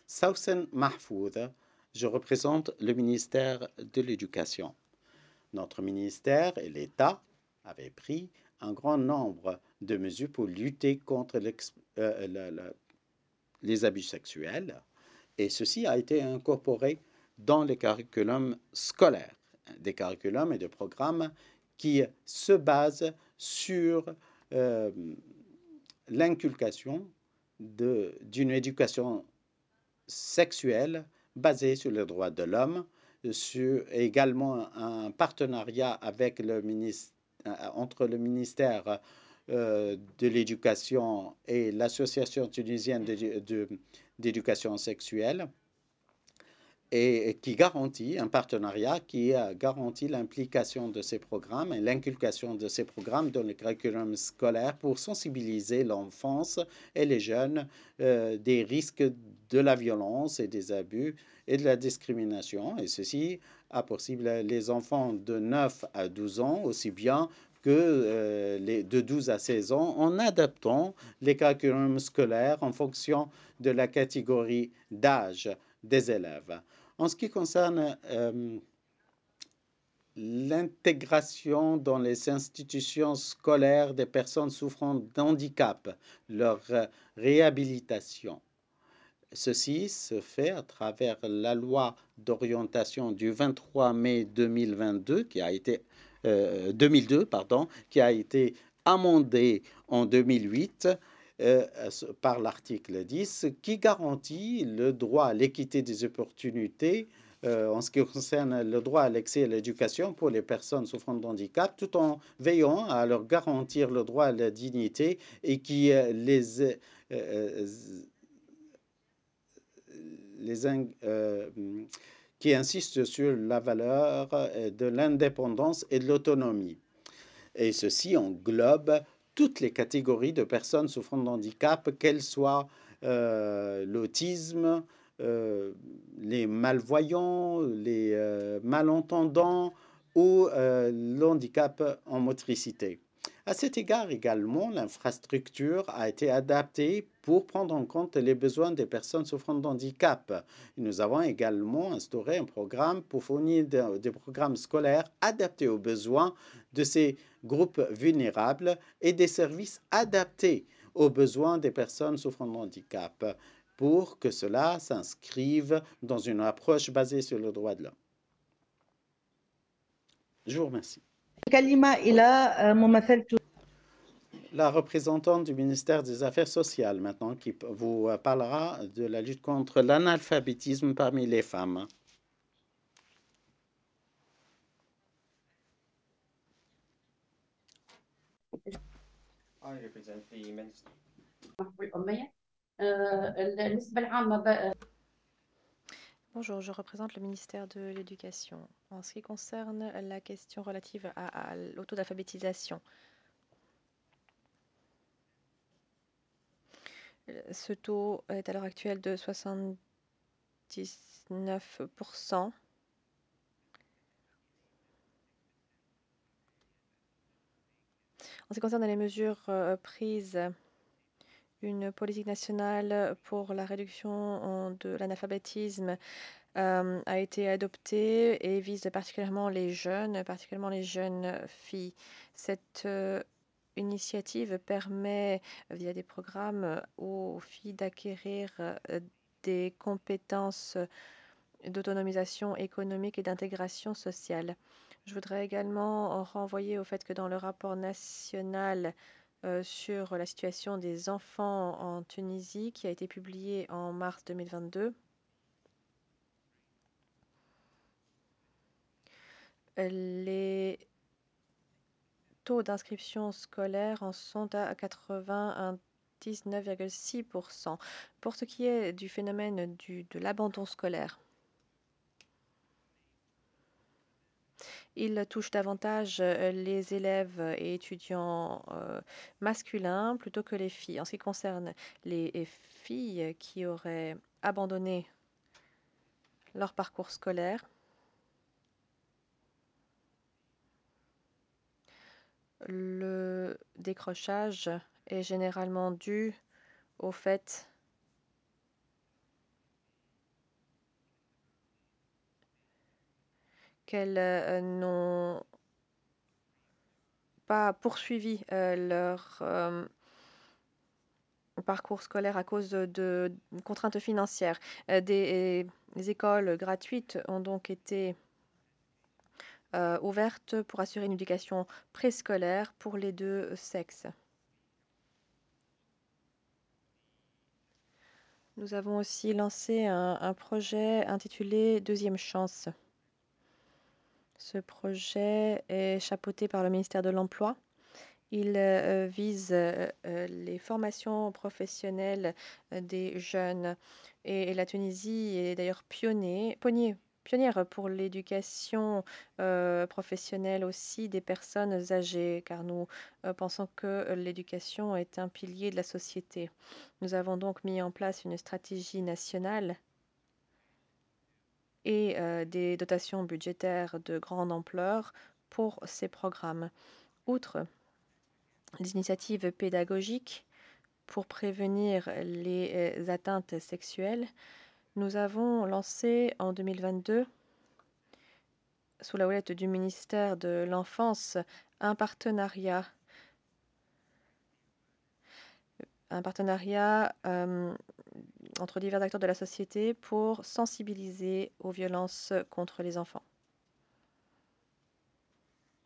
Sousen Mahfoud, je représente le ministère de l'Éducation. Notre ministère et l'État avaient pris un grand nombre de mesures pour lutter contre les abus sexuels et ceci a été incorporé dans les curriculums scolaires, des curriculums et des programmes qui se basent sur euh, l'inculcation d'une éducation sexuelle basée sur les droits de l'homme, sur également un partenariat avec entre le ministère de l'Éducation et l'Association tunisienne d'éducation sexuelle et qui garantit un partenariat qui garantit l'implication de ces programmes et l'inculcation de ces programmes dans le curriculum scolaire pour sensibiliser l'enfance et les jeunes des risques de la violence et des abus et de la discrimination. Et ceci a possible les enfants de 9 à 12 ans aussi bien que de 12 à 16 ans en adaptant les curriculums scolaires en fonction de la catégorie d'âge des élèves. En ce qui concerne l'intégration dans les institutions scolaires des personnes souffrant d'handicap, leur réhabilitation, ceci se fait à travers la loi d'orientation du 23 mai 2022 qui a été 2002 pardon, qui a été amendée en 2008 par l'article 10 qui garantit le droit à l'équité des opportunités en ce qui concerne le droit à l'accès à l'éducation pour les personnes souffrant de handicap, tout en veillant à leur garantir le droit à la dignité et qui qui insiste sur la valeur de l'indépendance et de l'autonomie. Et ceci englobe toutes les catégories de personnes souffrant de handicap, qu'elles soient l'autisme, les malvoyants, les malentendants ou l'handicap en motricité. À cet égard également, l'infrastructure a été adaptée pour prendre en compte les besoins des personnes souffrant de handicap. Nous avons également instauré un programme pour fournir des programmes scolaires adaptés aux besoins de ces groupes vulnérables et des services adaptés aux besoins des personnes souffrant de handicap pour que cela s'inscrive dans une approche basée sur le droit de l'homme. Je vous remercie. La représentante du ministère des Affaires sociales maintenant qui vous parlera de la lutte contre l'analphabétisme parmi les femmes. I represent the Minister. Bonjour, je représente le ministère de l'Éducation. En ce qui concerne la question relative au taux d'alphabétisation, ce taux est à l'heure actuelle de 79%. En ce qui concerne les mesures prises, une politique nationale pour la réduction de l'analphabétisme a été adoptée et vise particulièrement les jeunes filles. Cette initiative permet, via des programmes, aux filles d'acquérir des compétences d'autonomisation économique et d'intégration sociale. Je voudrais également renvoyer au fait que dans le rapport national sur la situation des enfants en Tunisie, qui a été publié en mars 2022, les taux d'inscription scolaire en sont à 99,6%. Pour ce qui est du phénomène de l'abandon scolaire, il touche davantage les élèves et étudiants masculins plutôt que les filles. En ce qui concerne les filles qui auraient abandonné leur parcours scolaire, le décrochage est généralement dû au fait qu'elles n'ont pas poursuivi leur parcours scolaire à cause de contraintes financières. Des écoles gratuites ont donc été ouvertes pour assurer une éducation préscolaire pour les deux sexes. Nous avons aussi lancé un projet intitulé Deuxième chance. Ce projet est chapeauté par le ministère de l'Emploi. Il vise les formations professionnelles des jeunes. Et la Tunisie est d'ailleurs pionnière pour l'éducation professionnelle aussi des personnes âgées, car nous pensons que l'éducation est un pilier de la société. Nous avons donc mis en place une stratégie nationale et des dotations budgétaires de grande ampleur pour ces programmes. Outre les initiatives pédagogiques pour prévenir les atteintes sexuelles, nous avons lancé en 2022, sous la houlette du ministère de l'Enfance, un partenariat entre divers acteurs de la société pour sensibiliser aux violences contre les enfants.